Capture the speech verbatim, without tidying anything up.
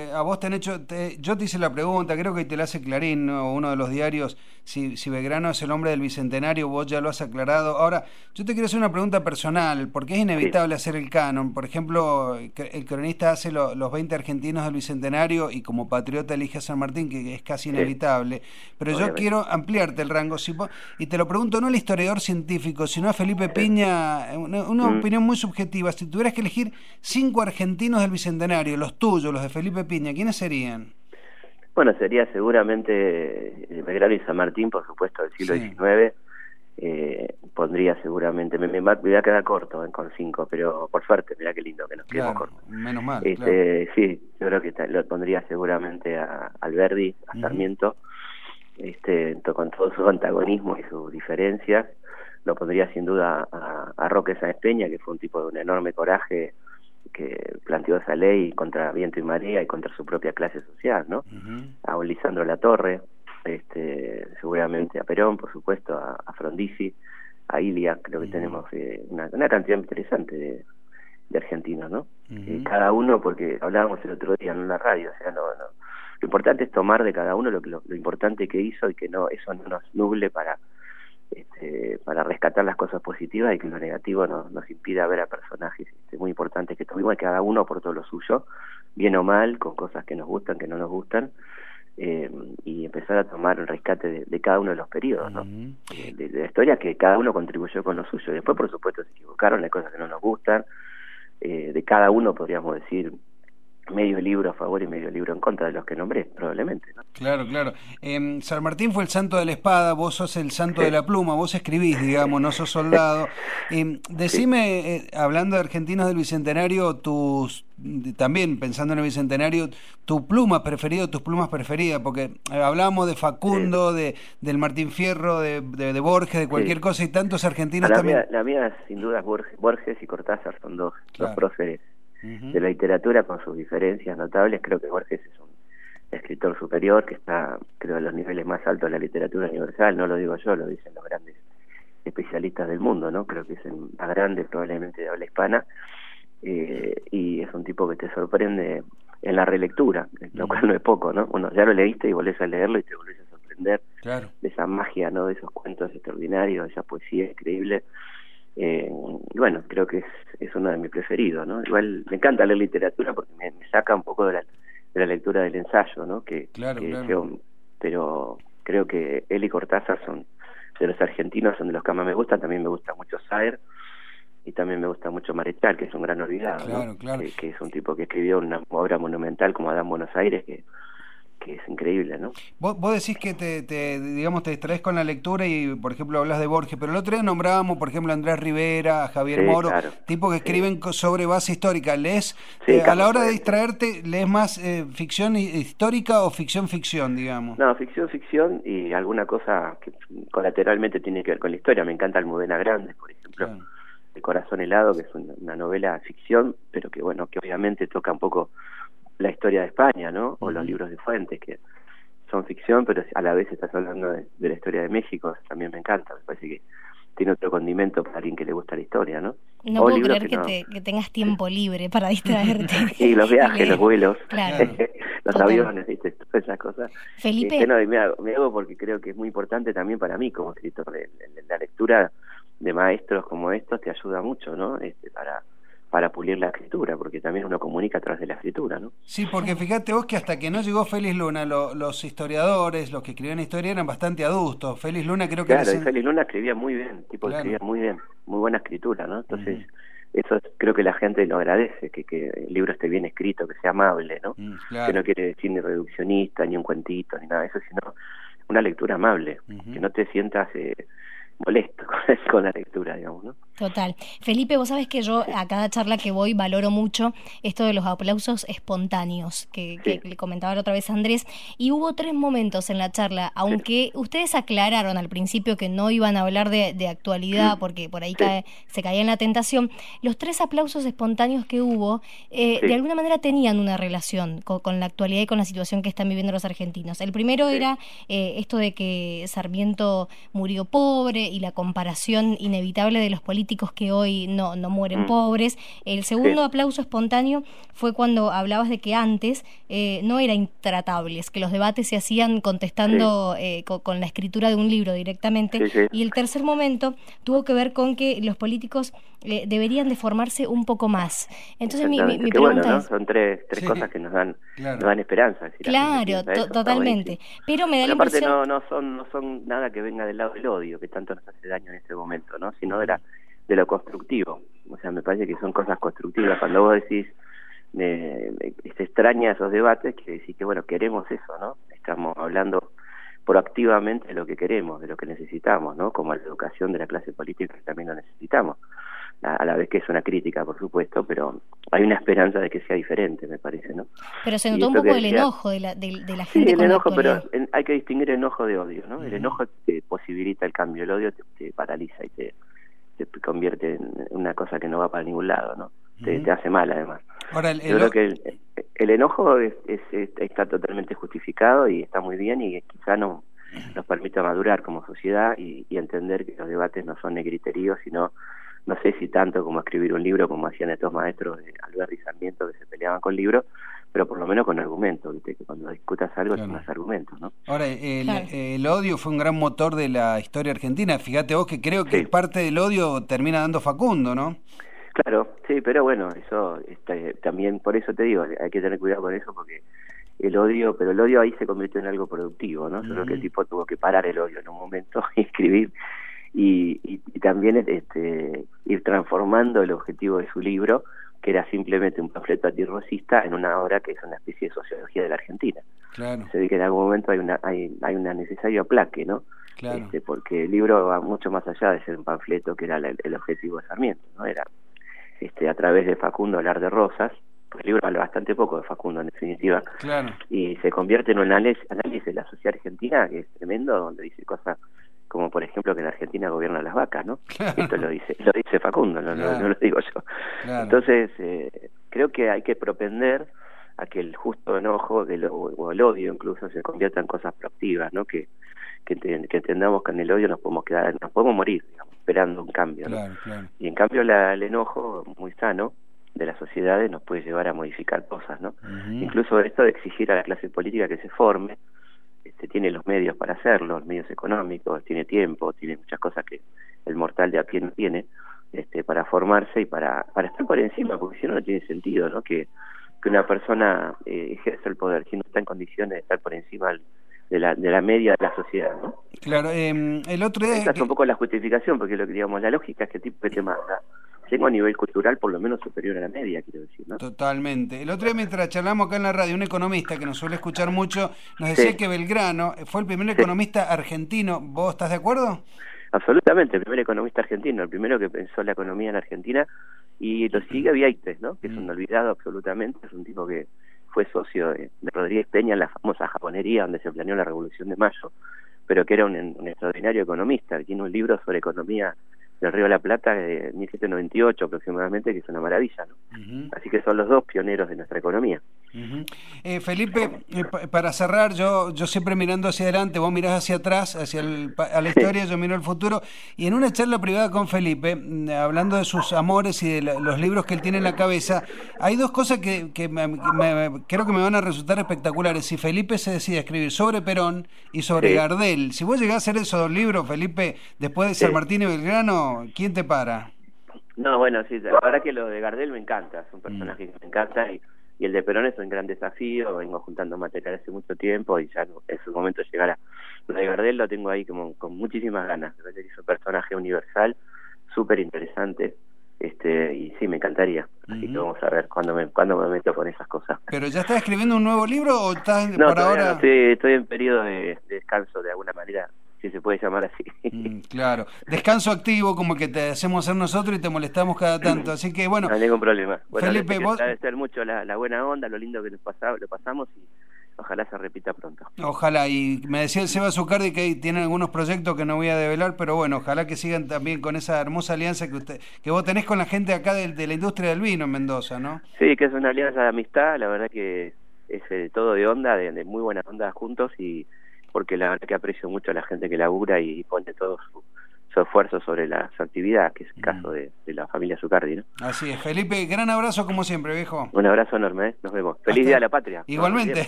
eh, a vos te han hecho, te, yo te hice la pregunta, creo que te la hace Clarín, ¿no? Uno de los diarios, si, si Belgrano es el hombre del Bicentenario, vos ya lo has aclarado. Ahora, yo te quiero hacer una pregunta personal, porque es inevitable Sí. hacer el canon. Por ejemplo, el cronista hace lo, los veinte argentinos del Bicentenario y como patriota elige a San Martín, que es casi Sí, inevitable. Pero yo obviamente. quiero ampliarte el rango, si vos, y te lo pregunto no al historiador científico, sino a Felipe Sí. Piña, una, una Mm. opinión muy subjetiva. Si tuvieras que elegir cinco argentinos del Bicentenario, los tuyos, los de Felipe Piña, ¿quiénes serían? Bueno, sería seguramente eh, Belgrano y San Martín, por supuesto, del siglo Sí, diecinueve. Eh, pondría seguramente, me, me, me voy a quedar corto eh, con cinco, pero por suerte, mirá qué lindo que nos quedemos claro, cortos. menos mal, claro. Este, sí, yo creo que ta- lo pondría seguramente a Alberdi, a Ujú. Sarmiento, este, to- con todo su antagonismo y sus diferencias. Lo pondría sin duda a, a Roque Sáenz Peña, que fue un tipo de un enorme coraje, que planteó esa ley contra viento y marea y contra su propia clase social, ¿no? Ujú. A un Lisandro Latorre, este, seguramente a Perón, por supuesto, a, a Frondizi, a Ilia. Creo que Ujú. tenemos eh, una, una cantidad interesante de, de argentinos, ¿no? Ujú. Eh, cada uno, porque hablábamos el otro día en la radio, o sea, no, no. Lo importante es tomar de cada uno lo, que- lo, lo importante que hizo y que no eso no nos nuble para este, para rescatar las cosas positivas y que lo negativo no, nos impida ver a personajes este, muy importantes que tuvimos, y cada uno aportó lo suyo, bien o mal, con cosas que nos gustan, que no nos gustan, eh, y empezar a tomar un rescate de, de cada uno de los periodos, ¿no? Ujú. Eh, de, de la historia, que cada uno contribuyó con lo suyo. Después, por supuesto, se equivocaron, hay cosas que no nos gustan, eh, de cada uno podríamos decir medio libro a favor y medio libro en contra de los que nombré, probablemente, ¿no? Claro, claro. Eh, San Martín fue el santo de la espada, vos sos el santo Sí. de la pluma, vos escribís, digamos, no sos soldado. Eh, Sí. decime, eh, hablando de argentinos del Bicentenario, tus también pensando en el Bicentenario, tu pluma preferida, tus plumas preferidas, porque eh, hablábamos de Facundo, de del Martín Fierro, de, de, de Borges, de cualquier Sí. cosa, y tantos A argentinos la también. mía, la mía sin duda es Borges, Borges y Cortázar, son dos, dos Claro. próceres Ujú. de la literatura con sus diferencias notables. Creo que Borges es un escritor superior que está, creo, a los niveles más altos de la literatura universal. No lo digo yo, lo dicen los grandes especialistas del mundo, ¿no? Creo que es el más grande probablemente de habla hispana, eh, y es un tipo que te sorprende en la relectura, lo cual no es poco, ¿no? Bueno, ya lo leíste y volvés a leerlo y te volvés a sorprender Claro. de esa magia, ¿no? De esos cuentos extraordinarios, de esa poesía increíble. Eh, y bueno, creo que es, es uno de mis preferidos, ¿no? Igual me encanta leer literatura porque me, me saca un poco de la, de la lectura del ensayo, ¿no? Que, Claro, que, claro. que- pero creo que él y Cortázar son de los argentinos, son de los que más me gustan. También me gusta mucho Saer y también me gusta mucho Marechal, que es un gran olvidado, Claro, ¿no? claro. Que, que es un tipo que escribió una obra monumental como Adán Buenos Aires, que, que es increíble, ¿no? Vos, vos decís que te, te, digamos, te distraes con la lectura y, por ejemplo, hablas de Borges, pero el otro día nombrábamos, por ejemplo, a Andrés Rivera, a Javier Sí, Moro, claro. tipos que Sí. escriben co- sobre base histórica. ¿Lees, Sí, eh, a la Carlos hora de Fuentes. distraerte, lees más eh, ficción hi- histórica o ficción-ficción, digamos? No, ficción, ficción y alguna cosa que colateralmente tiene que ver con la historia. Me encanta Almudena Grandes, por ejemplo. Claro. El corazón helado, que es una, una novela ficción, pero que bueno, que obviamente toca un poco la historia de España, ¿no? O los Ujú. libros de Fuentes, que son ficción, pero a la vez estás hablando de, de la historia de México. También me encanta, me parece que tiene otro condimento para alguien que le gusta la historia, ¿no? No O puedo libros creer que, no- te, que tengas tiempo libre para distraerte. y los viajes, leer. los vuelos, Claro. los Total. aviones, ¿viste? Todas esas cosas. Felipe, Este, no, y me, hago, me hago porque creo que es muy importante también para mí como escritor. El- el- la lectura de maestros como estos te ayuda mucho, ¿no? Este, para para pulir la escritura, porque también uno comunica a través de la escritura, ¿no? Sí, porque fíjate vos que hasta que no llegó Félix Luna, lo- los historiadores, los que escribían historia eran bastante adultos. Félix Luna creo que Claro, era... y sen- Félix Luna escribía muy bien, tipo Claro. escribía muy bien, muy buena escritura, ¿no? Entonces, Ujú. eso es- creo que la gente lo agradece, que, que el libro esté bien escrito, que sea amable, ¿no? Mm, Que claro. no quiere decir ni reduccionista, ni un cuentito, ni nada de eso, sino una lectura amable, Ujú. que no te sientas eh, molesto con, con la lectura, digamos, ¿no? total. Felipe, vos sabés que yo a cada charla que voy valoro mucho esto de los aplausos espontáneos, que, que Sí. le comentaba la otra vez a Andrés, y hubo tres momentos en la charla, aunque ustedes aclararon al principio que no iban a hablar de, de actualidad, porque por ahí Sí. cae, se caía en la tentación, los tres aplausos espontáneos que hubo, eh, Sí. de alguna manera tenían una relación con, con la actualidad y con la situación que están viviendo los argentinos. El primero Sí. era eh, esto de que Sarmiento murió pobre y la comparación inevitable de los políticos políticos que hoy no, no mueren Mm. pobres. El segundo Sí. aplauso espontáneo fue cuando hablabas de que antes eh, no era intratables, que los debates se hacían contestando Sí. eh, con, con la escritura de un libro directamente. Sí, sí. Y el tercer momento tuvo que ver con que los políticos eh, deberían de formarse un poco más. Entonces mi, mi, mi Qué bueno, pregunta ¿no? es... Son tres, tres Sí. cosas que nos dan, Claro. nos dan esperanza. Si la gente Claro, piensa to- eso, está totalmente. buenísimo. Pero me da Pero la aparte impresión... no, no son, no son nada que venga del lado del odio, que tanto nos hace daño en este momento, ¿no? Sino de la, de lo constructivo. O sea, me parece que son cosas constructivas. Cuando vos decís, eh, se extraña esos debates, quiere decir que, bueno, queremos eso, ¿no? Estamos hablando proactivamente de lo que queremos, de lo que necesitamos, ¿no? Como la educación de la clase política, que también lo necesitamos. A, a la vez que es una crítica, por supuesto, pero hay una esperanza de que sea diferente, me parece, ¿no? Pero se Y notó un esto poco que el decía- enojo de la, de, de la Sí, gente el con la enojo, pero actualidad. en- hay que distinguir el enojo de odio, ¿no? El Ujú. enojo te posibilita el cambio, el odio te, te paraliza y te, te convierte en una cosa que no va para ningún lado, ¿no? Te, Ujú. te hace mal, además. Ahora, el, Yo el- creo que el, el enojo es, es- es- está totalmente justificado y está muy bien y quizá no, nos permita madurar como sociedad y, y entender que los debates no son negriteríos, sino, no sé si tanto como escribir un libro, como hacían estos maestros de Alberti y Sarmiento que se peleaban con libros, pero por lo menos con argumentos, ¿viste? Que cuando discutas algo Claro. tengas argumentos, ¿no? Ahora, el, Claro. el odio fue un gran motor de la historia argentina. Fíjate vos que creo que Sí. parte del odio termina dando Facundo, ¿no? Claro, sí, pero bueno, eso este, también, por eso te digo, hay que tener cuidado con eso porque el odio, pero el odio ahí se convirtió en algo productivo, ¿no? Yo creo que el Ujú. tipo tuvo que parar el odio en un momento y escribir y, y, y también este, ir transformando el objetivo de su libro, que era simplemente un panfleto antirracista, en una obra que es una especie de sociología de la Argentina. Claro, Se ve que en algún momento hay una hay, hay una necesario aplaque, ¿no? claro. Este, porque el libro va mucho más allá de ser un panfleto, que era la- el objetivo de Sarmiento, ¿no? Era este, a través de Facundo hablar de Rosas, porque el libro habla bastante poco de Facundo en definitiva, Claro. y se convierte en un análisis, análisis de la sociedad argentina que es tremendo, donde dice cosas como por ejemplo que en Argentina gobiernan las vacas, ¿no? Claro. Esto lo dice lo dice Facundo, no, no- Claro. no lo digo yo. Claro. Entonces eh, creo que hay que propender a que el justo enojo que lo- o el odio incluso se convierta en cosas proactivas, ¿no? Que que, te- que entendamos que en el odio nos podemos quedar, nos podemos morir, digamos, esperando un cambio, ¿no? Claro, claro. Y en cambio la, el enojo muy sano de las sociedades nos puede llevar a modificar cosas, ¿no? Ujú. Incluso esto de exigir a la clase política que se forme, este, tiene los medios para hacerlo, los medios económicos, tiene tiempo, tiene muchas cosas que el mortal de a pie no tiene, este, para formarse y para, para estar por encima, porque si no no tiene sentido, ¿no? Que, que una persona eh, ejerza el poder si no está en condiciones de estar por encima de la, de la media de la sociedad, ¿no? Claro, eh, el otro día... Esa es que- un poco la justificación, porque lo que digamos, la lógica es que el tipo que te manda tengo a nivel cultural por lo menos superior a la media, quiero decir, ¿no? Totalmente. El otro día mientras charlamos acá en la radio, un economista que nos suele escuchar mucho, nos decía Sí. que Belgrano fue el primer Sí. economista argentino. ¿Vos estás de acuerdo? Absolutamente, el primer economista argentino, el primero que pensó la economía en Argentina, y lo sigue Vieites, ¿no? Que es un Mm. olvidado absolutamente, es un tipo que fue socio de, de Rodríguez Peña en la famosa japonería donde se planeó la Revolución de Mayo, pero que era un, un extraordinario economista, que tiene un libro sobre economía del Río de la Plata de mil setecientos noventa y ocho aproximadamente, que es una maravilla, ¿no? Ujú. Así que son los dos pioneros de nuestra economía. Ujú. Eh, Felipe, eh, pa- para cerrar, yo yo siempre mirando hacia adelante, vos mirás hacia atrás, hacia el, pa- a la historia, yo miro al futuro, y en una charla privada con Felipe, mm, hablando de sus amores y de la- los libros que él tiene en la cabeza, hay dos cosas que, que me- me- creo que me van a resultar espectaculares. Si Felipe se decide a escribir sobre Perón y sobre Sí. Gardel, si vos llegás a hacer esos dos libros, Felipe, después de San Sí. Martín y Belgrano, ¿quién te para? No, bueno, sí, la verdad que lo de Gardel me encanta, es un personaje que me encanta y, y el de Perón es un gran desafío, vengo juntando material hace mucho tiempo y ya no, es un momento llegará. Lo de Gardel lo tengo ahí como con muchísimas ganas, me parece que es un personaje universal, súper interesante, este, y sí, me encantaría, así Ujú. que vamos a ver cuándo me, cuándo me meto con esas cosas. ¿Pero ya estás escribiendo un nuevo libro o estás No, por todavía ahora...? no, estoy, estoy en periodo de, de descanso de alguna manera, si se puede llamar así. Mm, claro, descanso activo como que te hacemos hacer nosotros y te molestamos cada tanto, así que bueno, No hay ningún problema. Bueno, Felipe, les quiero vos- agradecer mucho la, la buena onda, lo lindo que nos pasa, lo pasamos y ojalá se repita pronto. ojalá, y me decía el Seba Zucardi que ahí tienen algunos proyectos que no voy a develar, pero bueno, ojalá que sigan también con esa hermosa alianza que usted, que vos tenés con la gente acá de, de la industria del vino en Mendoza, ¿no? Sí, que es una alianza de amistad, la verdad que es eh, todo de onda, de, de muy buena onda juntos y porque la verdad que aprecio mucho a la gente que labura y pone todo su, su esfuerzo sobre las actividades, que es el caso de, de la familia Zucardi, ¿no? Así es. Felipe, gran abrazo como siempre, viejo. Un abrazo enorme, ¿eh? Nos vemos. Feliz Hasta... Día de la Patria. Igualmente.